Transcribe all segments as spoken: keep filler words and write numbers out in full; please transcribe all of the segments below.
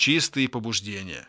Чистые побуждения.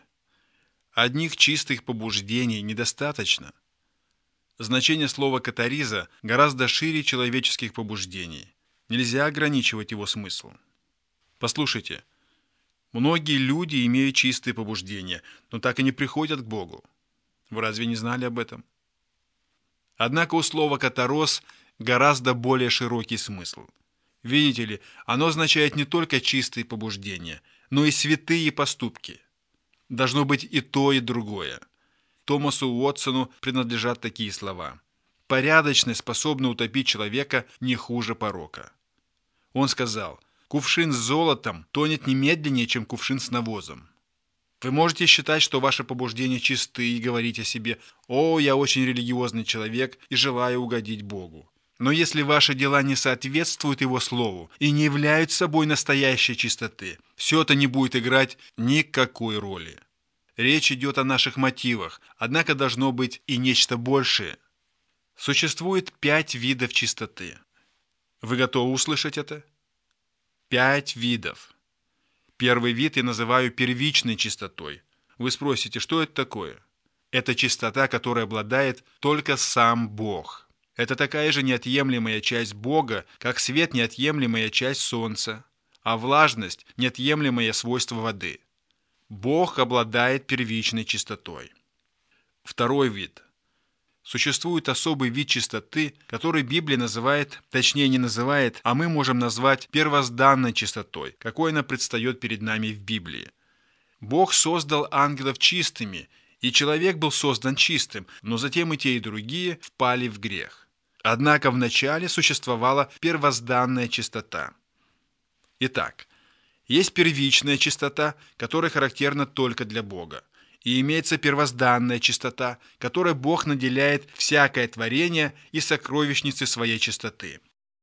Одних чистых побуждений недостаточно. Значение слова «катариза» гораздо шире человеческих побуждений. Нельзя ограничивать его смысл. Послушайте, многие люди имеют чистые побуждения, но так и не приходят к Богу. Вы разве не знали об этом? Однако у слова «катарос» гораздо более широкий смысл. Видите ли, оно означает не только чистые побуждения, но и святые поступки. Должно быть и то, и другое. Томасу Уотсону принадлежат такие слова. «Порядочность способна утопить человека не хуже порока». Он сказал, «Кувшин с золотом тонет немедленнее, чем кувшин с навозом». Вы можете считать, что ваши побуждения чисты и говорить о себе: «О, я очень религиозный человек и желаю угодить Богу». Но если ваши дела не соответствуют Его Слову и не являются собой настоящей чистоты, все это не будет играть никакой роли. Речь идет о наших мотивах, однако должно быть и нечто большее. Существует пять видов чистоты. Вы готовы услышать это? Пять видов. Первый вид я называю первичной чистотой. Вы спросите, что это такое? Это чистота, которой обладает только сам Бог. Это такая же неотъемлемая часть Бога, как свет – неотъемлемая часть солнца, а влажность – неотъемлемое свойство воды. Бог обладает первичной чистотой. Второй вид. Существует особый вид чистоты, который Библия называет, точнее не называет, а мы можем назвать первозданной чистотой, какой она предстает перед нами в Библии. Бог создал ангелов чистыми, и человек был создан чистым, но затем и те, и другие впали в грех. Однако вначале существовала первозданная чистота. Итак, есть первичная чистота, которая характерна только для Бога. И имеется первозданная чистота, которой Бог наделяет всякое творение и сокровищницы своей чистоты.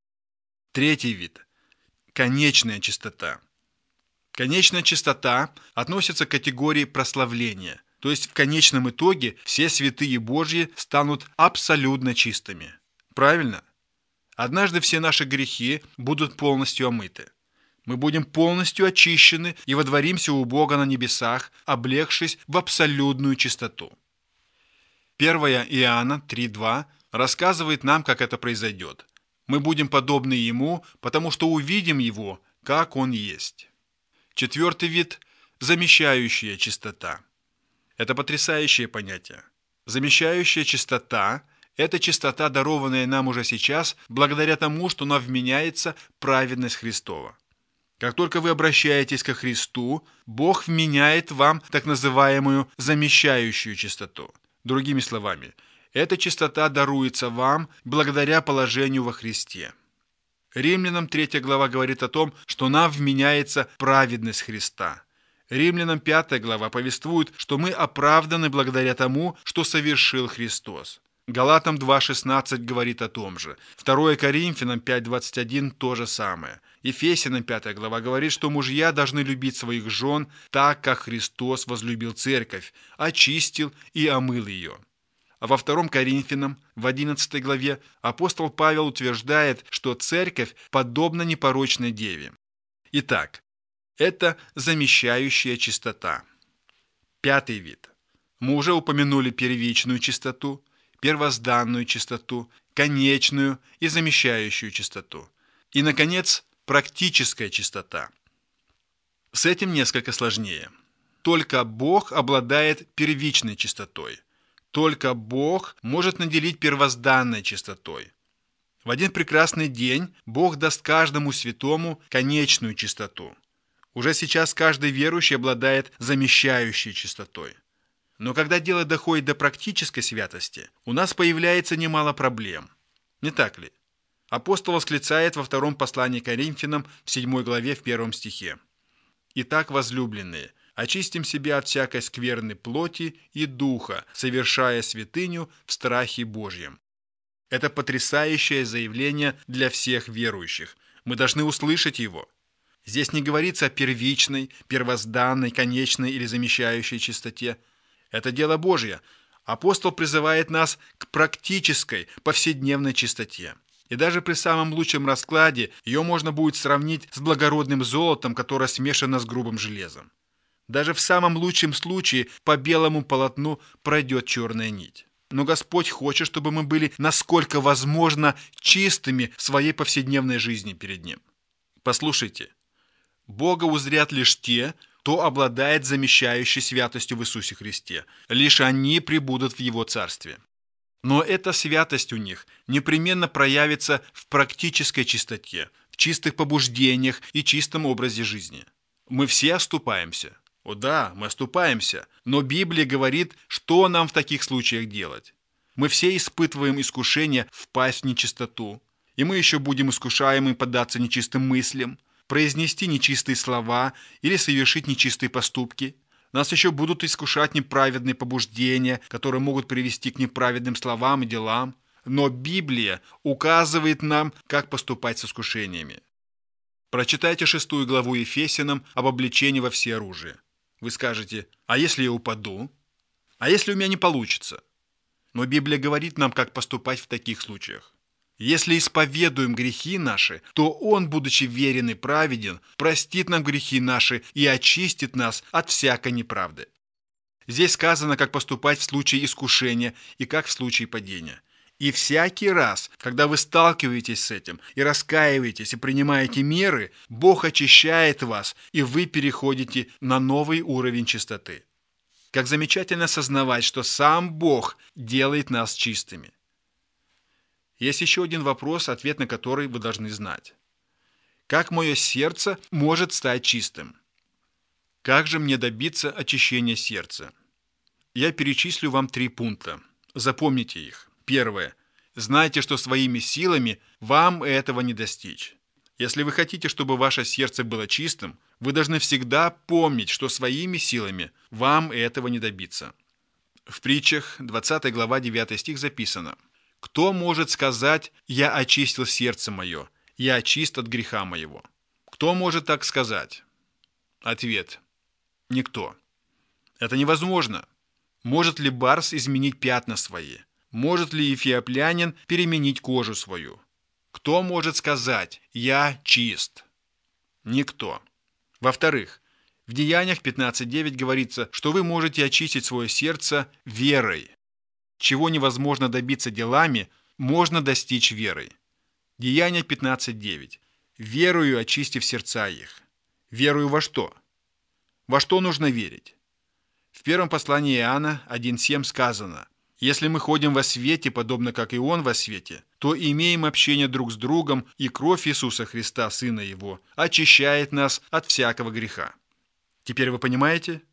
Третий вид – конечная чистота. Конечная чистота относится к категории прославления, то есть в конечном итоге все святые Божьи станут абсолютно чистыми. Правильно? Однажды все наши грехи будут полностью омыты. Мы будем полностью очищены и водворимся у Бога на небесах, облегшись в абсолютную чистоту. первое Иоанна три два рассказывает нам, как это произойдет. Мы будем подобны Ему, потому что увидим Его, как Он есть. Четвертый вид – замещающая чистота. Это потрясающее понятие. Замещающая чистота – это чистота, дарованная нам уже сейчас, благодаря тому, что нам вменяется праведность Христова. Как только вы обращаетесь ко Христу, Бог вменяет вам так называемую замещающую чистоту. Другими словами, эта чистота даруется вам благодаря положению во Христе. Римлянам третья глава говорит о том, что нам вменяется праведность Христа. Римлянам пятая глава повествует, что мы оправданы благодаря тому, что совершил Христос. Галатам два шестнадцать говорит о том же. второе Коринфянам пять двадцать один то же самое. Ефесянам пятая глава говорит, что мужья должны любить своих жен так, как Христос возлюбил церковь, очистил и омыл ее. А во втором Коринфянам в одиннадцатой главе апостол Павел утверждает, что церковь подобна непорочной деве. Итак, это замещающая чистота. Пятый вид. Мы уже упомянули первичную чистоту, первозданную чистоту, конечную и замещающую чистоту. И, наконец, практическая чистота. С этим несколько сложнее. Только Бог обладает первичной чистотой. Только Бог может наделить первозданной чистотой. В один прекрасный день Бог даст каждому святому конечную чистоту. Уже сейчас каждый верующий обладает замещающей чистотой. Но когда дело доходит до практической святости, у нас появляется немало проблем. Не так ли? Апостол восклицает во втором послании к Коринфянам в седьмой главе в первом стихе. «Итак, возлюбленные, очистим себя от всякой скверной плоти и духа, совершая святыню в страхе Божьем». Это потрясающее заявление для всех верующих. Мы должны услышать его. Здесь не говорится о первичной, первозданной, конечной или замещающей чистоте. Это дело Божье. Апостол призывает нас к практической, повседневной чистоте. И даже при самом лучшем раскладе ее можно будет сравнить с благородным золотом, которое смешано с грубым железом. Даже в самом лучшем случае по белому полотну пройдет черная нить. Но Господь хочет, чтобы мы были, насколько возможно, чистыми в своей повседневной жизни перед Ним. Послушайте, Бога узрят лишь те, кто обладает замещающей святостью в Иисусе Христе. Лишь они пребудут в Его Царстве. Но эта святость у них непременно проявится в практической чистоте, в чистых побуждениях и чистом образе жизни. Мы все оступаемся. О да, мы оступаемся, но Библия говорит, что нам в таких случаях делать. Мы все испытываем искушение впасть в нечистоту, и мы еще будем искушаемы поддаться нечистым мыслям, произнести нечистые слова или совершить нечистые поступки. Нас еще будут искушать неправедные побуждения, которые могут привести к неправедным словам и делам. Но Библия указывает нам, как поступать с искушениями. Прочитайте шестую главу Ефесянам об облечении во всеоружие. Вы скажете, а если я упаду? А если у меня не получится? Но Библия говорит нам, как поступать в таких случаях. Если исповедуем грехи наши, то Он, будучи верен и праведен, простит нам грехи наши и очистит нас от всякой неправды. Здесь сказано, как поступать в случае искушения и как в случае падения. И всякий раз, когда вы сталкиваетесь с этим и раскаиваетесь и принимаете меры, Бог очищает вас, и вы переходите на новый уровень чистоты. Как замечательно осознавать, что сам Бог делает нас чистыми. Есть еще один вопрос, ответ на который вы должны знать. Как мое сердце может стать чистым? Как же мне добиться очищения сердца? Я перечислю вам три пункта. Запомните их. Первое. Знайте, что своими силами вам этого не достичь. Если вы хотите, чтобы ваше сердце было чистым, вы должны всегда помнить, что своими силами вам этого не добиться. В притчах двадцатая глава девятый стих записано: «Кто может сказать: я очистил сердце мое, я чист от греха моего?» Кто может так сказать? Ответ: никто. Это невозможно. Может ли барс изменить пятна свои? Может ли эфиоплянин переменить кожу свою? Кто может сказать: я чист? Никто. Во-вторых, в Деяниях пятнадцать девять говорится, что вы можете очистить свое сердце верой. Чего невозможно добиться делами, можно достичь верой. Деяния пятнадцать девять. «Верою очистив сердца их». Верою во что? Во что нужно верить? В первом послании Иоанна один семь сказано: «Если мы ходим во свете, подобно как и Он во свете, то имеем общение друг с другом, и кровь Иисуса Христа, Сына Его, очищает нас от всякого греха». Теперь вы понимаете?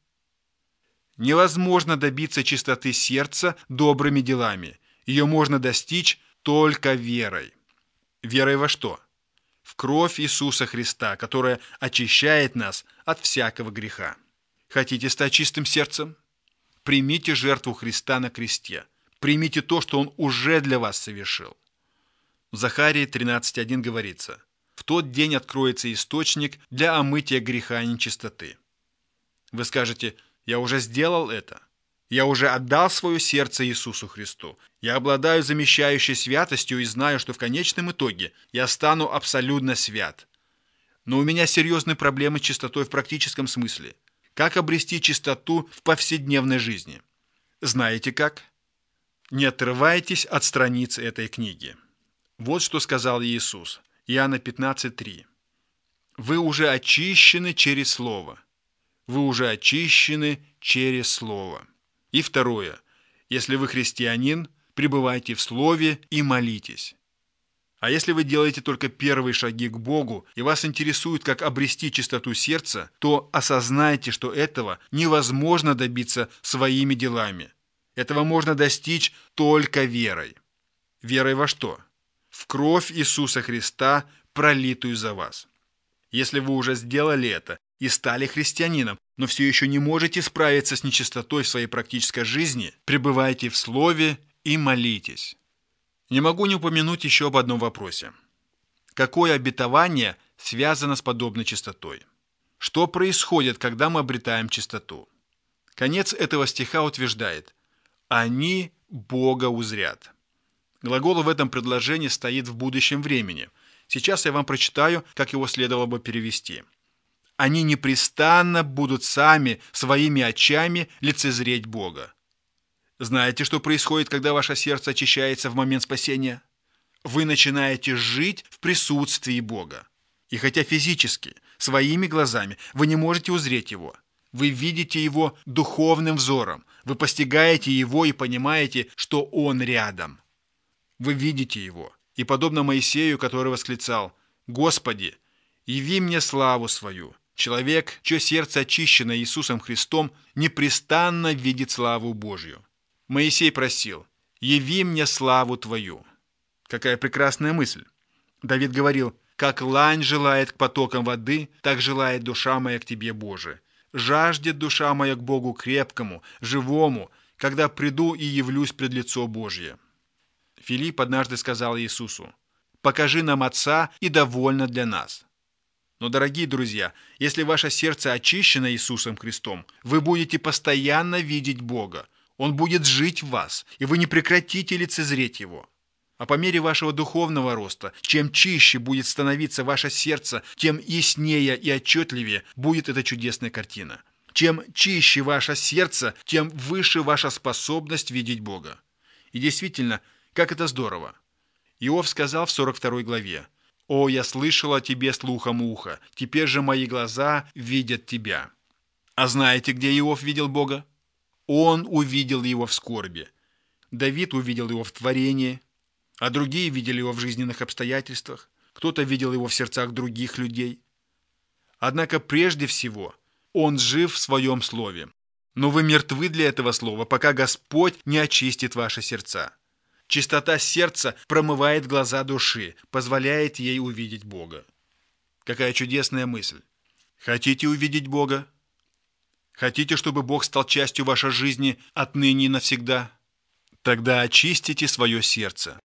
Невозможно добиться чистоты сердца добрыми делами. Ее можно достичь только верой. Верой во что? В кровь Иисуса Христа, которая очищает нас от всякого греха. Хотите стать чистым сердцем? Примите жертву Христа на кресте. Примите то, что Он уже для вас совершил. В Захарии тринадцать один говорится: «В тот день откроется источник для омытия греха и нечистоты». Вы скажете: я уже сделал это. Я уже отдал свое сердце Иисусу Христу. Я обладаю замещающей святостью и знаю, что в конечном итоге я стану абсолютно свят. Но у меня серьезные проблемы с чистотой в практическом смысле. Как обрести чистоту в повседневной жизни? Знаете как? Не отрывайтесь от страниц этой книги. Вот что сказал Иисус. Иоанна пятнадцать три. «Вы уже очищены через Слово». Вы уже очищены через Слово. И второе. Если вы христианин, пребывайте в Слове и молитесь. А если вы делаете только первые шаги к Богу, и вас интересует, как обрести чистоту сердца, то осознайте, что этого невозможно добиться своими делами. Этого можно достичь только верой. Верой во что? В кровь Иисуса Христа, пролитую за вас. Если вы уже сделали это и стали христианином, но все еще не можете справиться с нечистотой в своей практической жизни, пребывайте в Слове и молитесь. Не могу не упомянуть еще об одном вопросе. Какое обетование связано с подобной чистотой? Что происходит, когда мы обретаем чистоту? Конец этого стиха утверждает: «Они Бога узрят». Глагол в этом предложении стоит в будущем времени. Сейчас я вам прочитаю, как его следовало бы перевести. они непрестанно будут сами своими очами лицезреть Бога. Знаете, что происходит, когда ваше сердце очищается в момент спасения? Вы начинаете жить в присутствии Бога. И хотя физически, своими глазами, вы не можете узреть Его, вы видите Его духовным взором, вы постигаете Его и понимаете, что Он рядом. Вы видите Его, и подобно Моисею, который восклицал: «Господи, яви мне славу свою». Человек, чье сердце очищено Иисусом Христом, непрестанно видит славу Божью. Моисей просил: «Яви мне славу Твою». Какая прекрасная мысль! Давид говорил: «Как лань желает к потокам воды, так желает душа моя к Тебе, Боже. Жаждет душа моя к Богу крепкому, живому, когда приду и явлюсь пред лицо Божье». Филипп однажды сказал Иисусу: «Покажи нам Отца, и довольно для нас». Но, дорогие друзья, если ваше сердце очищено Иисусом Христом, вы будете постоянно видеть Бога. Он будет жить в вас, и вы не прекратите лицезреть Его. А по мере вашего духовного роста, чем чище будет становиться ваше сердце, тем яснее и отчетливее будет эта чудесная картина. Чем чище ваше сердце, тем выше ваша способность видеть Бога. И действительно, как это здорово! Иов сказал в сорок второй главе: «О, я слышал о тебе слухом уха, теперь же мои глаза видят тебя». А знаете, где Иов видел Бога? Он увидел Его в скорби. Давид увидел Его в творении, а другие видели Его в жизненных обстоятельствах. Кто-то видел Его в сердцах других людей. Однако прежде всего Он жив в Своем Слове. Но вы мертвы для этого Слова, пока Господь не очистит ваши сердца. Чистота сердца промывает глаза души, позволяет ей увидеть Бога. Какая чудесная мысль! Хотите увидеть Бога? Хотите, чтобы Бог стал частью вашей жизни отныне и навсегда? Тогда очистите свое сердце.